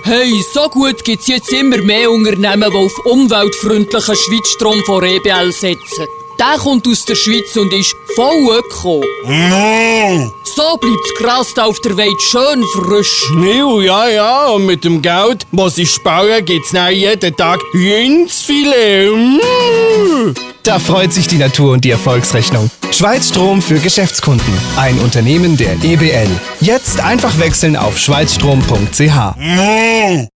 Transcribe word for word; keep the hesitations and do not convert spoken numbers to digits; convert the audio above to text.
Hey, so gut gibt's jetzt immer mehr Unternehmen, die auf umweltfreundlichen Schweizstrom von E B L setzen. Der kommt aus der Schweiz und ist voll öko. No! So bleibt's Gras da auf der Welt schön frisch. Ja, ja, ja, und mit dem Geld, was ich spare, gibt's dann jeden Tag Rindsfilet. Mm. Da freut sich die Natur und die Erfolgsrechnung. Schweizstrom für Geschäftskunden. Ein Unternehmen der E B L. Jetzt einfach wechseln auf schweizstrom punkt c h. No!